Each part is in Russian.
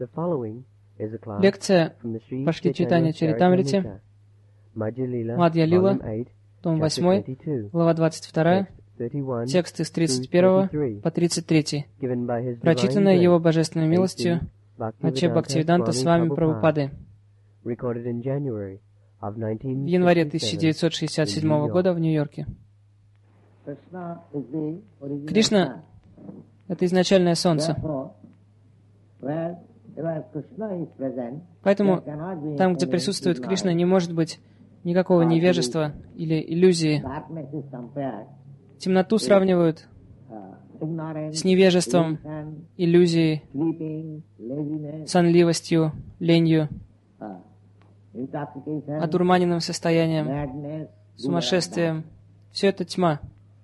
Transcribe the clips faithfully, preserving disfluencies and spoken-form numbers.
Лекция по Шри Чайтанья Чаритамрите, Мадья Лила, том восьмой, глава двадцать вторая, тексты с тридцать первого по тридцать третий, прочитанная Его Божественной милостью Аче Бхактивиданта Свами Прабхупады в январе тысяча девятьсот шестьдесят седьмого года в Нью-Йорке. Кришна — это изначальное солнце. Поэтому там, где присутствует Кришна, не может быть никакого невежества или иллюзии. Темноту сравнивают с невежеством, иллюзией, сонливостью, ленью, одурманенным состоянием, сумасшествием. Все это тьма.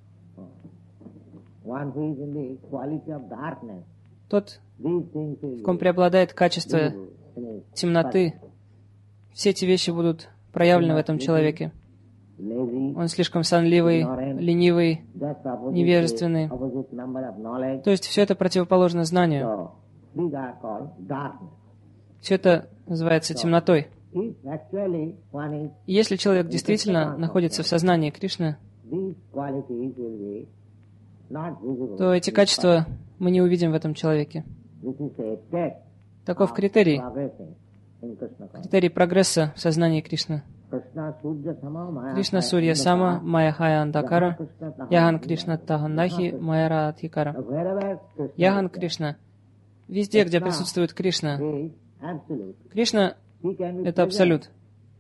Тот, в ком преобладает качество темноты, все эти вещи будут проявлены в этом человеке. Он слишком сонливый, ленивый, невежественный. То есть все это противоположно знанию. Все это называется темнотой. И если человек действительно находится в сознании Кришны, то эти качества мы не увидим в этом человеке. Таков критерий. Критерий прогресса в сознании Кришны. Кришна Сурья Сама, Майя Хая Андакара, Яган Кришна Таханнахи, Майя Радхикара. Яган Кришна. Везде, где присутствует Кришна. Кришна — это абсолют.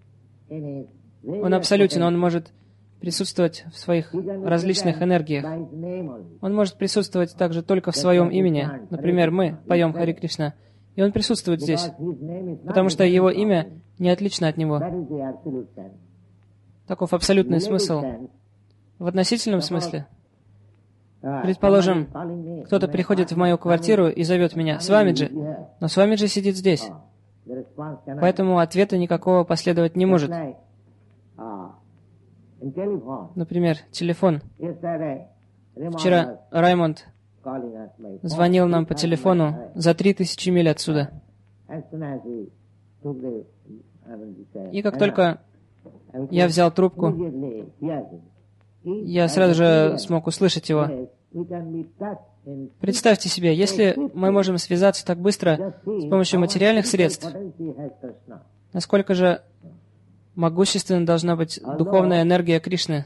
Он абсолютен, он может присутствовать в своих различных энергиях. Он может присутствовать также только в своем имени. Например, мы поем Хари Кришна, и он присутствует здесь, потому что его имя не отлично от него. Таков абсолютный смысл. В относительном смысле, предположим, кто-то приходит в мою квартиру и зовет меня «Свамиджи», но Свамиджи сидит здесь. Поэтому ответа никакого последовать не может. Например, телефон. Вчера Раймонд звонил нам по телефону за три тысячи миль отсюда. И как только я взял трубку, я сразу же смог услышать его. Представьте себе, если мы можем связаться так быстро с помощью материальных средств, насколько же могущественна должна быть духовная энергия Кришны.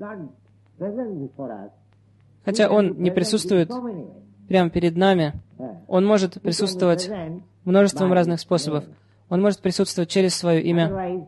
Хотя Он не присутствует прямо перед нами, Он может присутствовать множеством разных способов. Он может присутствовать через свое имя.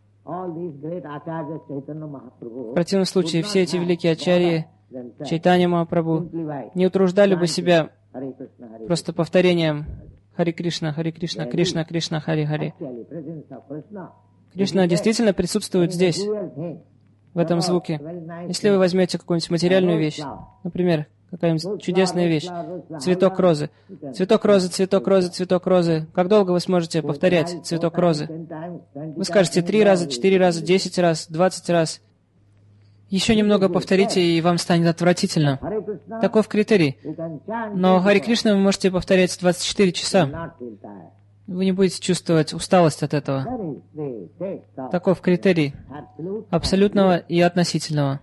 В противном случае все эти великие ачарьи, Чайтанья Махапрабху, не утруждали бы себя просто повторением Хари Кришна, Хари Кришна, Кришна, Кришна, Хари Хари. Кришна действительно присутствует здесь, в этом звуке. Если вы возьмете какую-нибудь материальную вещь, например, какая-нибудь чудесная вещь, цветок розы. Цветок розы, цветок розы, цветок розы. Как долго вы сможете повторять цветок розы? Вы скажете три раза, четыре раза, десять раз, двадцать раз. Еще немного повторите, и вам станет отвратительно. Таков критерий. Но Хари Кришна вы можете повторять двадцать четыре часа. Вы не будете чувствовать усталость от этого. Таков критерий абсолютного и относительного.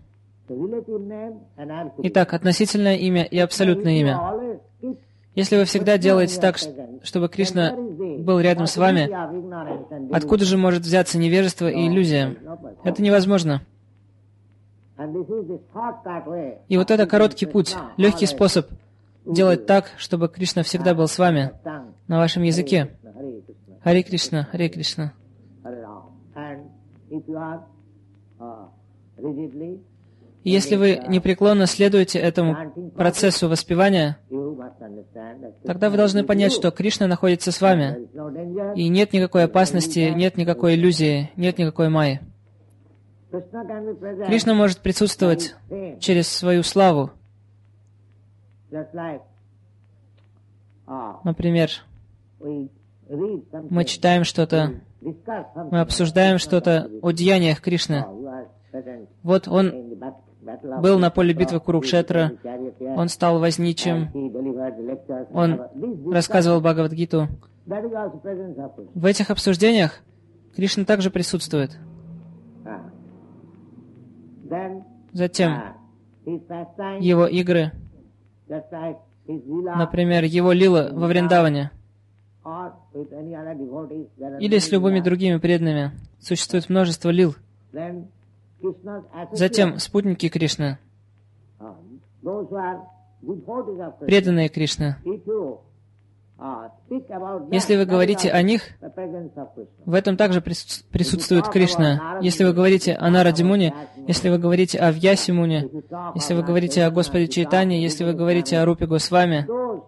Итак, относительное имя и абсолютное имя. Если вы всегда делаете так, чтобы Кришна был рядом с вами, откуда же может взяться невежество и иллюзия? Это невозможно. И вот это короткий путь, легкий способ делать так, чтобы Кришна всегда был с вами на вашем языке. Хари Кришна, Хари Кришна. И если вы непреклонно следуете этому процессу воспевания, тогда вы должны понять, что Кришна находится с вами, и нет никакой опасности, нет никакой иллюзии, нет никакой майи. Кришна может присутствовать через свою славу. Например, мы читаем что-то, мы обсуждаем что-то о деяниях Кришны. Вот он был на поле битвы Курукшетра, он стал возничим, он рассказывал Бхагавад-гиту, В этих обсуждениях Кришна также присутствует. Затем его игры, например, его лила во Вриндаване, или с любыми другими преданными, существует множество лил. Затем спутники Кришны, преданные Кришны. Если вы говорите о них, в этом также присутствует Кришна. Если вы говорите о Нараде Муни, если вы говорите о Вьясе Муни, если вы говорите о Господе Чайтанье, если вы говорите о Рупе Госвами,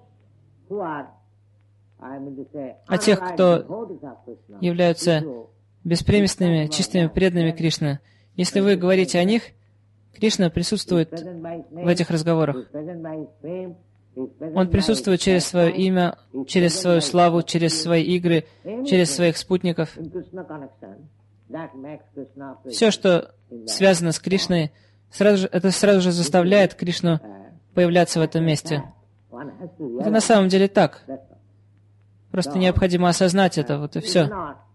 о тех, кто являются беспримесными, чистыми преданными Кришны, если вы говорите о них, Кришна присутствует в этих разговорах. Он присутствует через свое имя, через свою славу, через свои игры, через своих спутников. Все, что связано с Кришной, сразу же, это сразу же заставляет Кришну появляться в этом месте. Это на самом деле так. Просто необходимо осознать это, вот и все.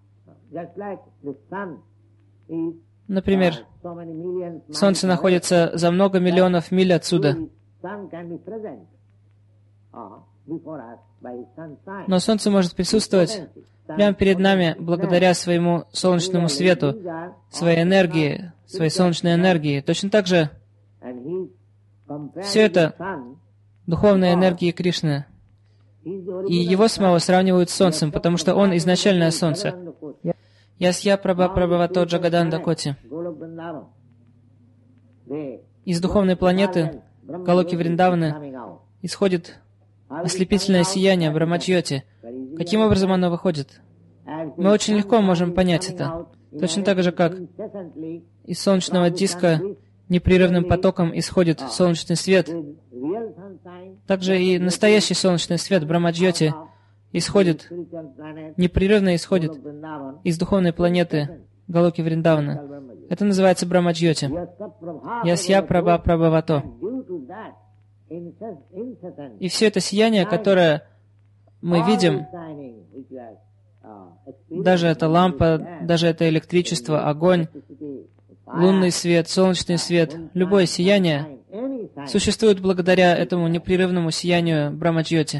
Например, Солнце находится за много миллионов миль отсюда. Но Солнце может присутствовать прямо перед нами благодаря своему солнечному свету, своей энергии, своей солнечной энергии. Точно так же все это духовная энергия Кришны. И его самого сравнивают с Солнцем, потому что он изначальное Солнце. Ясья Прабха Прабхавато Джагаданда Коти. Из духовной планеты Галоки Вриндаваны исходит ослепительное сияние Брахмаджьоти. Каким образом оно выходит? Мы очень легко можем понять это. Точно так же, как из солнечного диска непрерывным потоком исходит солнечный свет, также и настоящий солнечный свет Брахмаджьоти исходит, непрерывно исходит из духовной планеты Галоки Вриндавана. Это называется Брахмаджьоти. Ясья Прабха Прабхавато. И все это сияние, которое мы видим, даже эта лампа, даже это электричество, огонь, лунный свет, солнечный свет, любое сияние существует благодаря этому непрерывному сиянию Брахмаджьоти.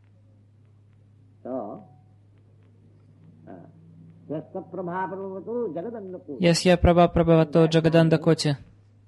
Ясья Прабха Прабхавато Джагаданда Коти.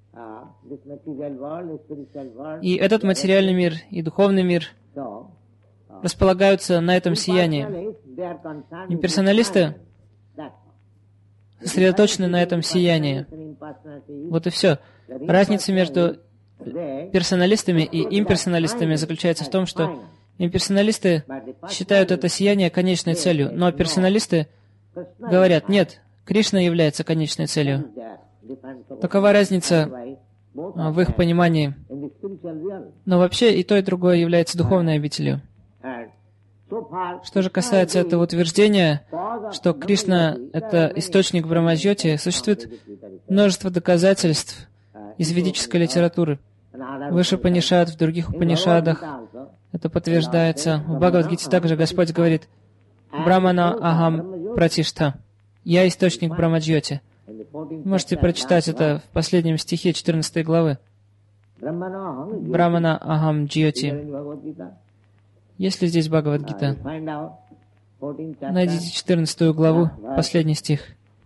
И этот материальный мир и духовный мир располагаются на этом сиянии. Имперсоналисты сосредоточены на этом сиянии. Вот и все. Разница между персоналистами и имперсоналистами заключается в том, что имперсоналисты считают это сияние конечной целью, но персоналисты говорят, нет, Кришна является конечной целью. Такова разница в их понимании. Но вообще и то, и другое является духовной обителью. Что же касается этого утверждения, что Кришна — это источник Брахмаджьоти, существует множество доказательств из ведической литературы. Выше Упанишад, в других Упанишадах это подтверждается. В Бхагавад-гите также Господь говорит «Брамана Ахам Пратишта». «Я источник Брахмаджьоти». Можете прочитать это в последнем стихе четырнадцатой главы. Брамана Ахам Джьоти. Есть ли здесь Бхагавад-гита? Найдите четырнадцатую главу, последний стих.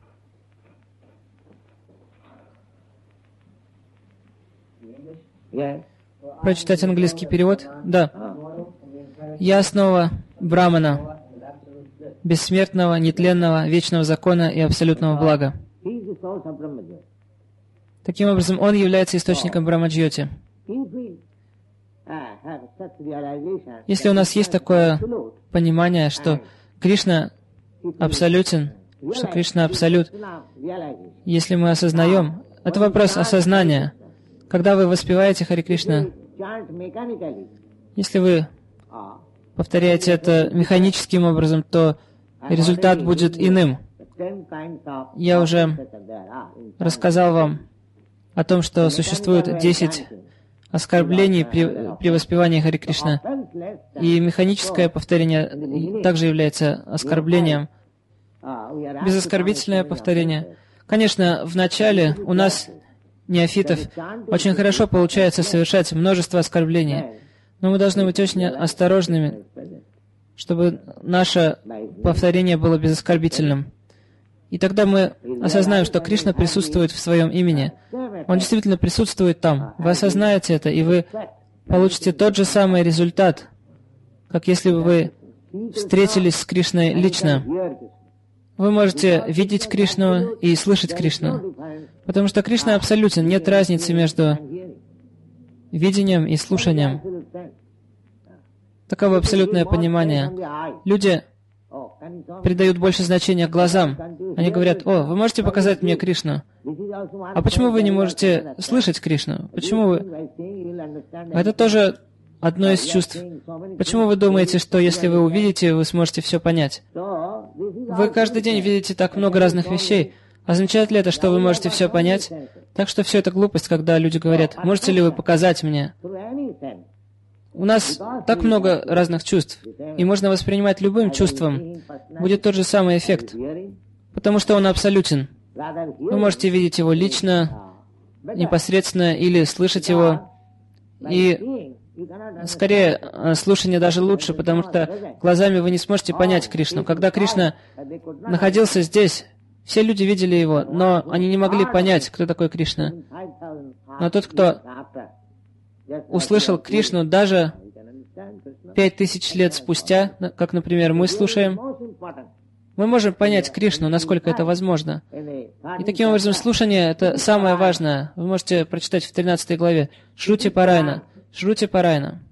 Прочитать английский перевод? Да. «Я основа Брамана, бессмертного, нетленного, вечного закона и абсолютного блага». Таким образом, он является источником Брахмаджьоти. Если у нас есть такое понимание, что Кришна абсолютен, что Кришна абсолют, если мы осознаем, это вопрос осознания. Когда вы воспеваете Харе Кришна, если вы повторяете это механическим образом, то результат будет иным. Я уже рассказал вам о том, что существует десять оскорблений при, при воспевании Хари Кришна. И механическое повторение также является оскорблением. Безоскорбительное повторение. Конечно, в начале у нас, неофитов, очень хорошо получается совершать множество оскорблений, но мы должны быть очень осторожными, чтобы наше повторение было безоскорбительным. И тогда мы осознаем, что Кришна присутствует в своем имени. Он действительно присутствует там. Вы осознаете это, и вы получите тот же самый результат, как если бы вы встретились с Кришной лично. Вы можете видеть Кришну и слышать Кришну, потому что Кришна абсолютен, нет разницы между видением и слушанием. Таково абсолютное понимание. Люди придают больше значения глазам. Они говорят: «О, вы можете показать мне Кришну? А почему вы не можете слышать Кришну? Почему вы...» Это тоже одно из чувств. Почему вы думаете, что если вы увидите, вы сможете все понять? Вы каждый день видите так много разных вещей. Означает ли это, что вы можете все понять? Так что все это глупость, когда люди говорят: «Можете ли вы показать мне?» У нас так много разных чувств, и можно воспринимать любым чувством. Будет тот же самый эффект, потому что он абсолютен. Вы можете видеть его лично, непосредственно, или слышать его. И скорее, слушание даже лучше, потому что глазами вы не сможете понять Кришну. Когда Кришна находился здесь, все люди видели его, но они не могли понять, кто такой Кришна. Но тот, кто услышал Кришну даже пять тысяч лет спустя, как, например, мы слушаем, мы можем понять Кришну, насколько это возможно. И таким образом, слушание — это самое важное. Вы можете прочитать в тринадцатой главе Шрути Парайна. Шрути Парайна.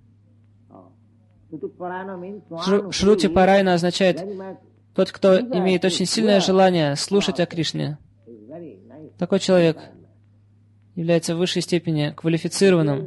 Шрути Парайна означает тот, кто имеет очень сильное желание слушать о Кришне. Такой человек является в высшей степени квалифицированным.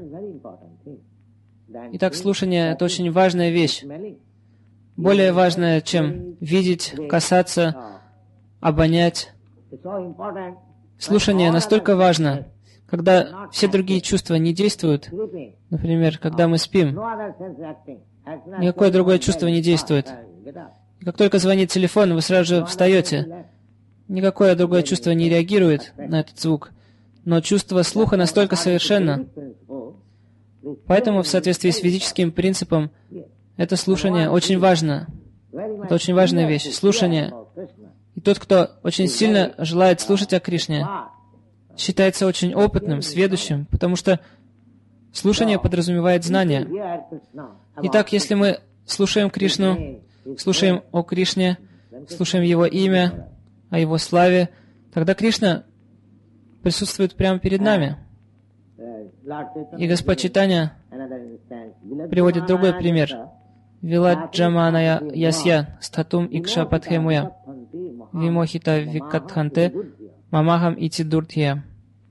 Итак, слушание — это очень важная вещь. Более важная, чем видеть, касаться, обонять. Слушание настолько важно, когда все другие чувства не действуют. Например, когда мы спим, никакое другое чувство не действует. И как только звонит телефон, вы сразу же встаете. Никакое другое чувство не реагирует на этот звук. Но чувство слуха настолько совершенно. Поэтому, в соответствии с физическим принципом, это слушание очень важно. Это очень важная вещь. Слушание. И тот, кто очень сильно желает слушать о Кришне, считается очень опытным, сведущим, потому что слушание подразумевает знание. Итак, если мы слушаем Кришну, слушаем о Кришне, слушаем Его имя, о Его славе, тогда Кришна присутствует прямо перед нами. И Господь Чайтанья приводит другой пример. Виладжаманая ясья статум икша патхемуя вимохита викатханте мамахам ити дуртья.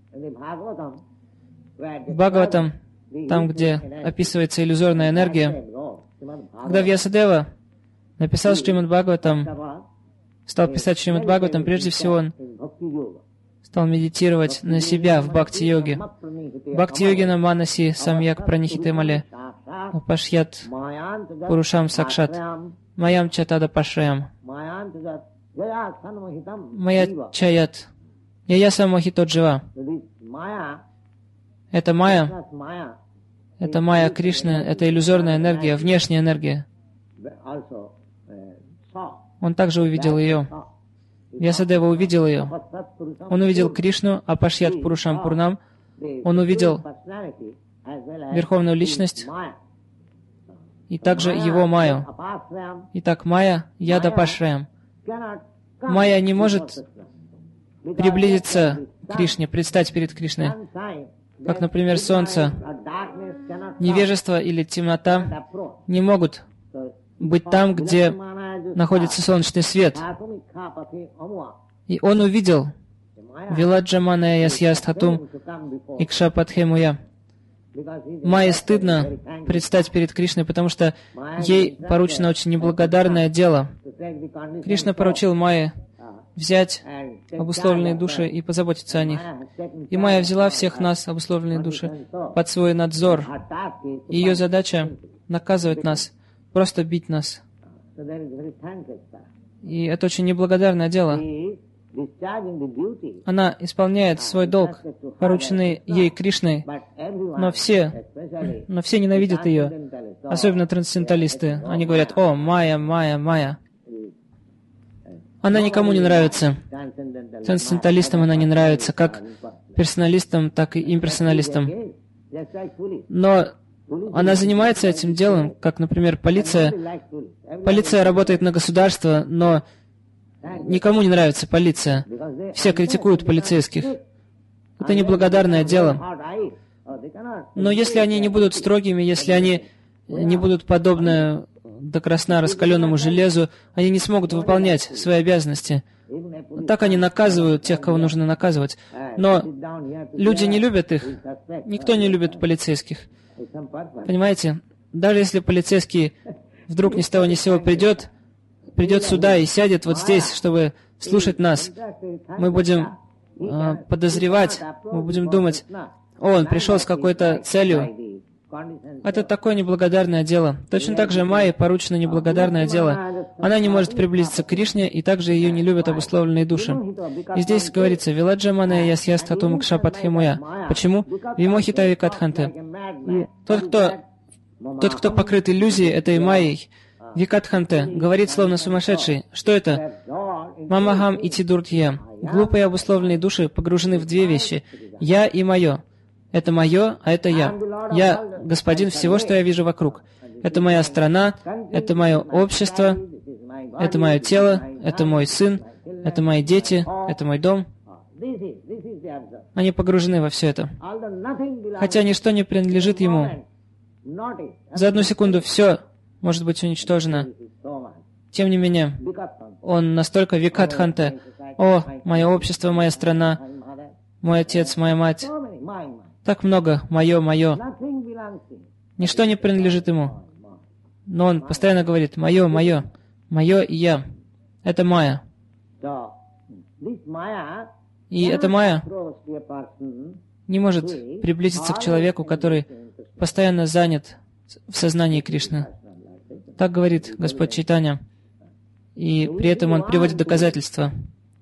В Бхагаватам, там, где описывается иллюзорная энергия, когда Вьясадева написал Шримад Бхагаватам, стал писать Шримад Бхагаватам, прежде всего он стал медитировать на себя в бхакти-йоге. Бхакти-йогина манаси самьяк пранихитемале пашьят пурушам сакшат маям чатада пашаям мая чаят яя самохитот жива. Это майя, это майя Кришны, это иллюзорная энергия, внешняя энергия. Он также увидел ее. Вьясадева увидел ее. Он увидел Кришну, Апашьят Пурушам Пурнам. Он увидел Верховную Личность и также его Майю. Итак, Майя Яда Пашраям. Майя не может приблизиться к Кришне, предстать перед Кришной. Как, например, солнце, невежество или темнота не могут быть там, где находится солнечный свет. И он увидел Виладжаманая ясья статум икша патхемуя. Майе стыдно предстать перед Кришной, потому что ей поручено очень неблагодарное дело. Кришна поручил Майе взять обусловленные души и позаботиться о них. И Майя взяла всех нас, обусловленные души, под свой надзор. И ее задача — наказывать нас, просто бить нас. И это очень неблагодарное дело. Она исполняет свой долг, порученный ей Кришной, но все, но все ненавидят ее, особенно трансценденталисты. Они говорят: «О, Майя, Майя, Майя». Она никому не нравится. Трансценденталистам она не нравится, как персоналистам, так и имперсоналистам. Но она занимается этим делом, как, например, полиция. Полиция работает на государство, но никому не нравится полиция. Все критикуют полицейских. Это неблагодарное дело. Но если они не будут строгими, если они не будут подобны до красна раскаленному железу, они не смогут выполнять свои обязанности. Так они наказывают тех, кого нужно наказывать. Но люди не любят их. Никто не любит полицейских. Понимаете? Даже если полицейский вдруг ни с того ни с сего придет, придет сюда и сядет вот здесь, чтобы слушать нас, мы будем э, подозревать, мы будем думать: «О, он пришел с какой-то целью». Это такое неблагодарное дело. Точно так же Майе поручено неблагодарное дело. Она не может приблизиться к Кришне, и также ее не любят обусловленные души. И здесь говорится: «Виладжамане ясьястхатум кшапатхимуя». Почему? Вимохита викатханте. Тот, кто, тот, кто покрыт иллюзией этой Майей, викатханте, говорит словно сумасшедший. Что это? Мамахам и тидуртья. Глупые обусловленные души погружены в две вещи: «я» и «мое». Это мое, а это я. Я господин всего, что я вижу вокруг. Это моя страна, это мое общество, это мое тело, это мой сын, это мои дети, это мой дом. Они погружены во все это. Хотя ничто не принадлежит ему. За одну секунду все может быть уничтожено. Тем не менее, он настолько викатханте: «О, мое общество, моя страна, мой отец, моя мать». Так много «мое, мое». Ничто не принадлежит ему. Но он постоянно говорит: «Мое, мое, мое и я». Это Майя. И эта Майя не может приблизиться к человеку, который постоянно занят в сознании Кришны. Так говорит Господь Чайтанья. И при этом он приводит доказательства.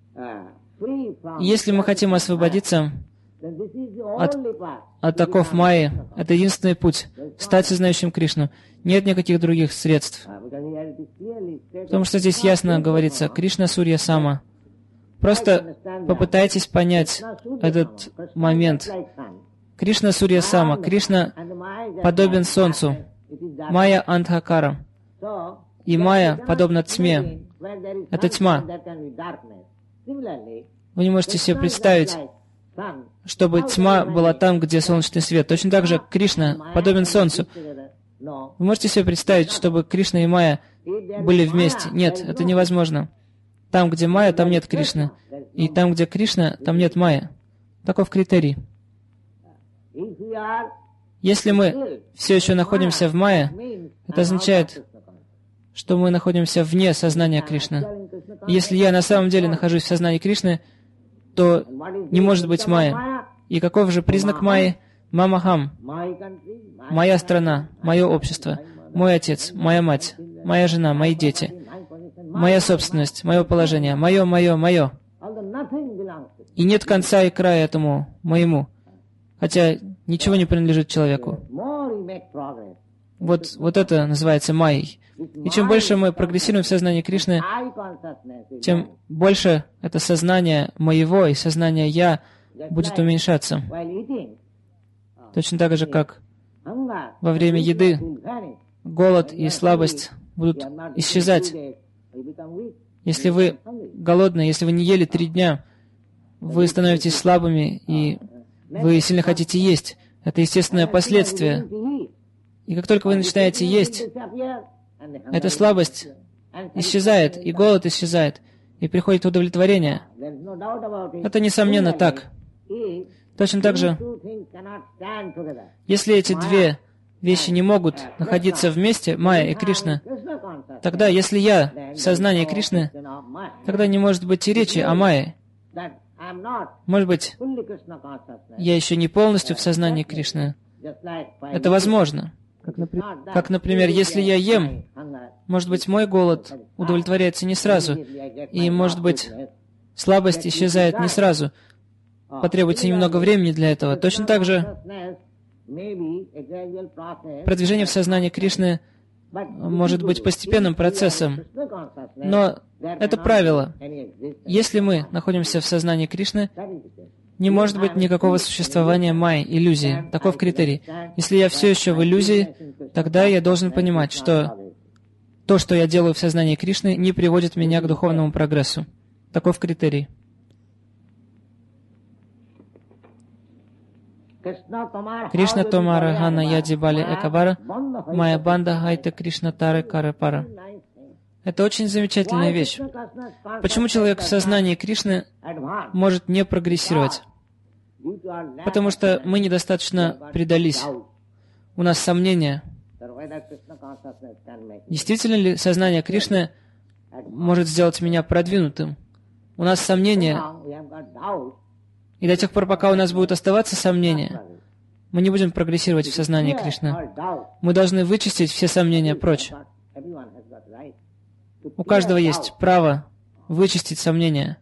Если мы хотим освободиться От, от оков Майи, это единственный путь — стать сознающим Кришну. Нет никаких других средств. Потому что здесь ясно говорится: Кришна Сурья Сама. Просто попытайтесь понять этот момент. Кришна Сурья Сама. Кришна подобен солнцу. Майя Андхакара. И Майя подобна тьме. Это тьма. Вы не можете себе представить, чтобы тьма была там, где солнечный свет. Точно так же Кришна подобен солнцу. Вы можете себе представить, чтобы Кришна и Майя были вместе? Нет, это невозможно. Там, где Майя, там нет Кришны. И там, где Кришна, там нет Майя. Таков критерий. Если мы все еще находимся в Майе, это означает, что мы находимся вне сознания Кришны. И если я на самом деле нахожусь в сознании Кришны, то не может быть Майя. И каков же признак Майи? Мамахам. Моя страна, мое общество, мой отец, моя мать, моя жена, мои дети, моя собственность, мое положение, мое, мое, мое. И нет конца и края этому моему, хотя ничего не принадлежит человеку. Вот, вот это называется Майей. И чем больше мы прогрессируем в сознании Кришны, тем больше это сознание моего и сознание «я» будет уменьшаться. Точно так же, как во время еды голод и слабость будут исчезать. Если вы голодны, если вы не ели три дня, вы становитесь слабыми, и вы сильно хотите есть. Это естественное последствие. И как только вы начинаете есть, эта слабость исчезает, и голод исчезает, и приходит удовлетворение. Это, несомненно, так. Точно так же, если эти две вещи не могут находиться вместе, Майя и Кришна, тогда, если я в сознании Кришны, тогда не может быть и речи о Майе. Может быть, я еще не полностью в сознании Кришны. Это возможно. Как, например, как, например, если я ем, может быть, мой голод удовлетворяется не сразу, и, может быть, слабость исчезает не сразу. Потребуется немного времени для этого. Точно так же продвижение в сознании Кришны может быть постепенным процессом. Но это правило. Если мы находимся в сознании Кришны, не может быть никакого существования майи, иллюзии. Таков критерий. Если я все еще в иллюзии, тогда я должен понимать, что то, что я делаю в сознании Кришны, не приводит меня к духовному прогрессу. Таков критерий. Кришна Томара Хана Яди Бали Экабара Майя Банда Хайта Кришна Тары Кары Пара. Это очень замечательная вещь. Почему человек в сознании Кришны может не прогрессировать? Потому что мы недостаточно предались. У нас сомнения. Действительно ли сознание Кришны может сделать меня продвинутым? У нас сомнения. И до тех пор, пока у нас будут оставаться сомнения, мы не будем прогрессировать в сознании Кришны. Мы должны вычистить все сомнения прочь. У каждого есть право вычистить сомнения.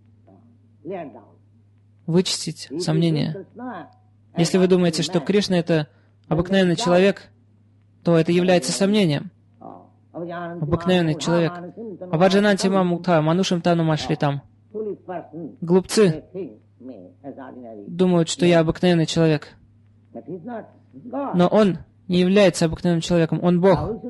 Вычистить сомнения. Если вы думаете, что Кришна — это обыкновенный человек, то это является сомнением. Обыкновенный человек. Абаджананти мамукта, манушам тану машритам. Глупцы думают, что я обыкновенный человек. Но он не является обыкновенным человеком, он Бог.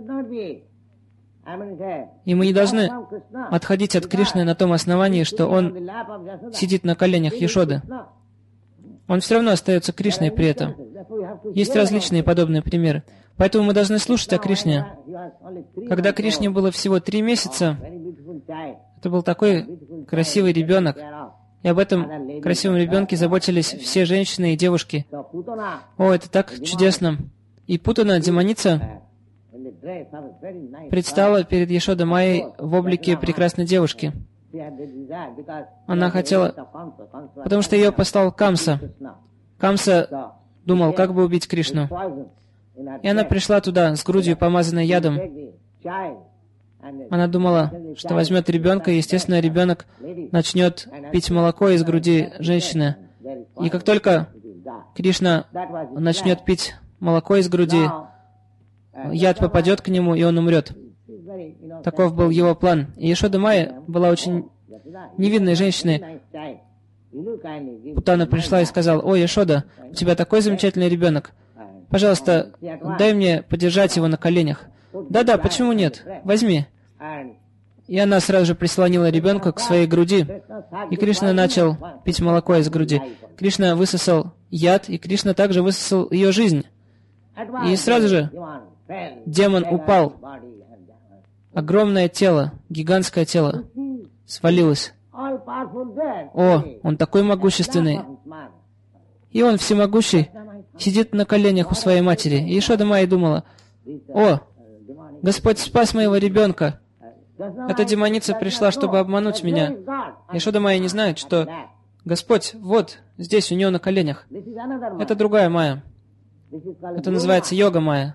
И мы не должны отходить от Кришны на том основании, что он сидит на коленях Яшоды. Он все равно остается Кришной при этом. Есть различные подобные примеры. Поэтому мы должны слушать о Кришне. Когда Кришне было всего три месяца, это был такой красивый ребенок. И об этом красивом ребенке заботились все женщины и девушки. О, это так чудесно. И Путана, демоница, предстала перед Яшода Майей в облике прекрасной девушки. Она хотела, потому что ее послал Камса. Камса думал, как бы убить Кришну. И она пришла туда с грудью, помазанной ядом. Она думала, что возьмет ребенка, и, естественно, ребенок начнет пить молоко из груди женщины. И как только Кришна начнет пить молоко из груди, яд попадет к нему, и он умрет. Таков был его план. И Яшода Майя была очень невинной женщиной. Путана пришла и сказала: «О, Яшода, у тебя такой замечательный ребенок. Пожалуйста, дай мне подержать его на коленях». «Да-да, почему нет? Возьми». И она сразу же прислонила ребенка к своей груди. И Кришна начал пить молоко из груди. Кришна высосал яд, и Кришна также высосал ее жизнь. И сразу же демон упал. Огромное тело, гигантское тело, свалилось. О, он такой могущественный. И он всемогущий, сидит на коленях у своей матери. И Яшода Майя думала: «О, Господь спас моего ребенка. Эта демоница пришла, чтобы обмануть меня». Яшода Майя не знает, что Господь вот здесь у нее на коленях. Это другая Майя. Это называется йога Майя.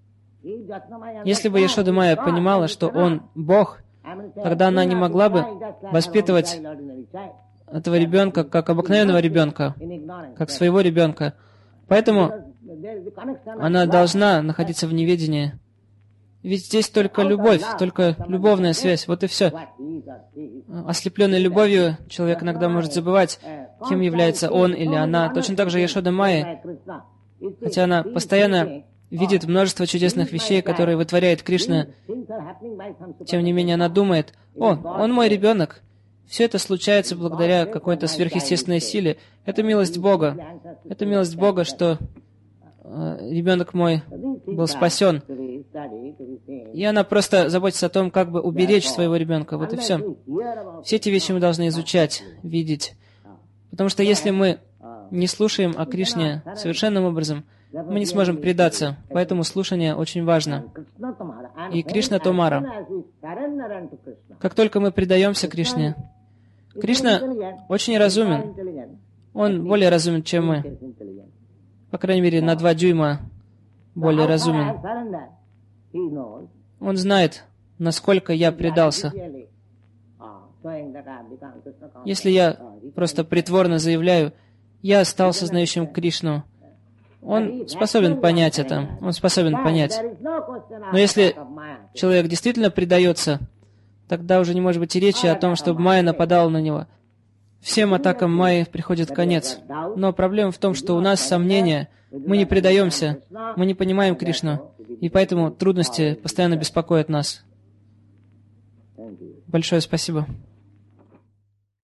Если бы Яшода Майя понимала, что он Бог, тогда она не могла бы воспитывать этого ребенка как обыкновенного ребенка, как своего ребенка. Поэтому она должна находиться в неведении. Ведь здесь только любовь, только любовная связь, вот и все. Ослепленный любовью, человек иногда может забывать, кем является он или она. Точно так же Яшода Майя, хотя она постоянно видит множество чудесных вещей, которые вытворяет Кришна, тем не менее она думает: «О, он мой ребенок». Все это случается благодаря какой-то сверхъестественной силе. Это милость Бога. Это милость Бога, что э, ребенок мой был спасен. И она просто заботится о том, как бы уберечь своего ребенка. Вот и все. Все эти вещи мы должны изучать, видеть. Потому что если мы не слушаем о Кришне совершенным образом, мы не сможем предаться. Поэтому слушание очень важно. И Кришна Томара. Как только мы предаемся Кришне, Кришна очень разумен. Он более разумен, чем мы. По крайней мере, на два дюйма более разумен. Он знает, насколько я предался. Если я просто притворно заявляю, я стал сознающим Кришну, он способен понять это, он способен понять. Но если человек действительно предается, тогда уже не может быть и речи о том, чтобы майя нападала на него. Всем атакам майи приходит конец. Но проблема в том, что у нас сомнения, мы не предаемся, мы не понимаем Кришну, и поэтому трудности постоянно беспокоят нас. Большое спасибо.